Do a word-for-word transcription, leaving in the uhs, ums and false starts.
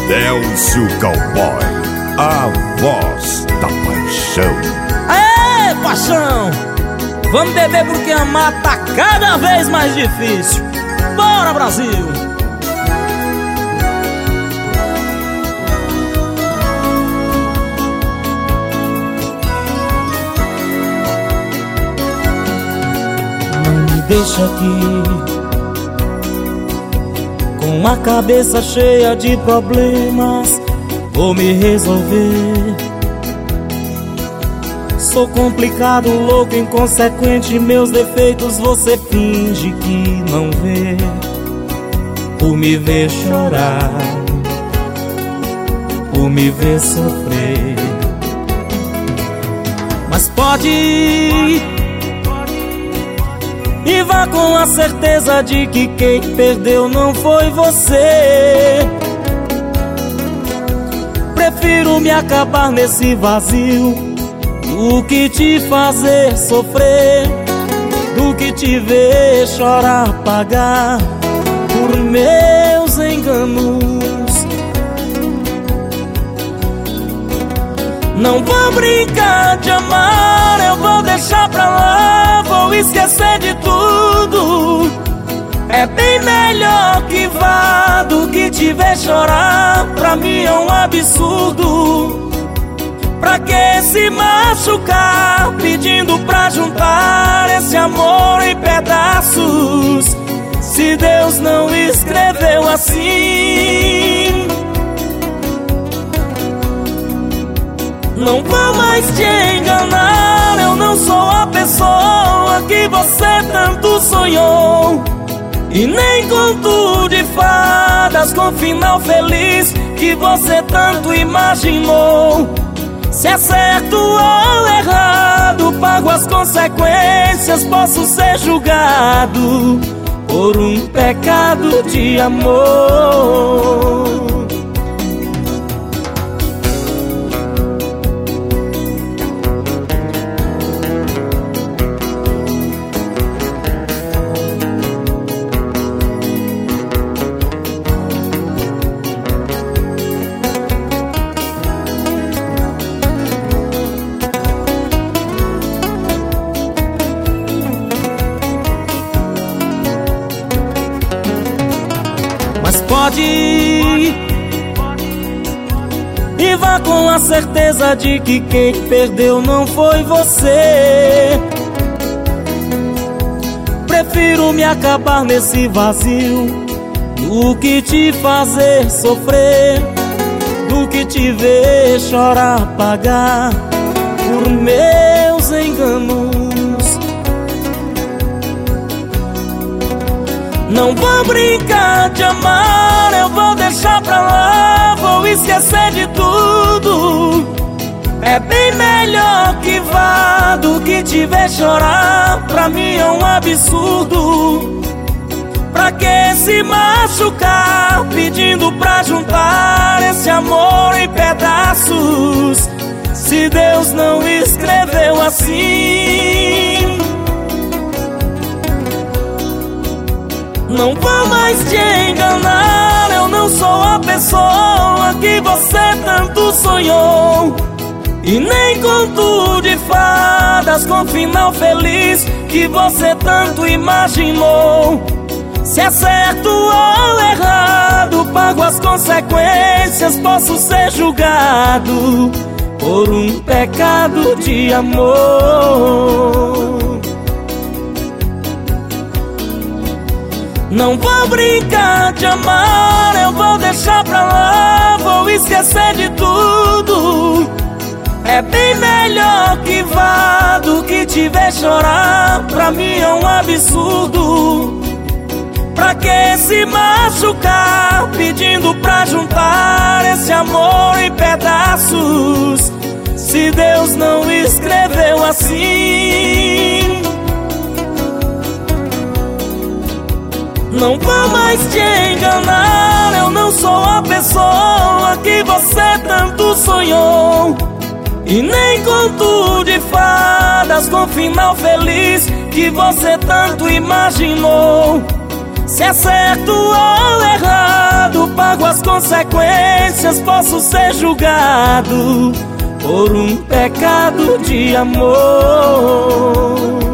Delcio Cowboy, a voz da paixão. Aê, paixão! Vamos beber porque amar tá cada vez mais difícil. Bora, Brasil! Não me deixa aqui com a cabeça cheia de problemas. Vou me resolver. Sou complicado, louco, inconsequente. Meus defeitos você finge que não vê. Por me ver chorar, por me ver sofrer. Mas pode ir e vá com a certeza de que quem perdeu não foi você. Prefiro me acabar nesse vazio do que te fazer sofrer, do que te ver chorar, pagar por meus enganos. Não vou brincar de amar, eu vou deixar pra lá, vou esquecer de tudo. É bem melhor que vá do que te ver chorar, pra mim é um absurdo. Pra que se machucar pedindo pra juntar esse amor em pedaços, se Deus não escreveu assim? Não vou mais te enganar, eu não sou a pessoa que você tanto sonhou, e nem conto de fadas com final feliz que você tanto imaginou. Se é certo ou errado, pago as consequências, posso ser julgado por um pecado de amor. Mas pode ir e vá com a certeza de que quem perdeu não foi você. Prefiro me acabar nesse vazio do que te fazer sofrer, do que te ver chorar, pagar por meus enganos. Não vou brincar de amar, eu vou deixar pra lá, vou esquecer de tudo. É bem melhor que vá do que te ver chorar, pra mim é um absurdo. Pra que se machucar pedindo pra juntar esse amor em pedaços, se Deus não escreveu assim? Não vou mais te enganar, eu não sou a pessoa que você tanto sonhou, e nem conto de fadas com final feliz que você tanto imaginou. Se é certo ou errado, pago as consequências, posso ser julgado por um pecado de amor. Não vou brincar de amar, eu vou deixar pra lá, vou esquecer de tudo. É bem melhor que vá do que te ver chorar, pra mim é um absurdo. Pra que se machucar pedindo pra juntar esse amor em pedaços, se Deus não escreveu assim? Não vou mais te enganar, eu não sou a pessoa que você tanto sonhou, e nem conto de fadas com final feliz que você tanto imaginou. Se é certo ou errado, quando pago as consequências, posso ser julgado por um pecado de amor.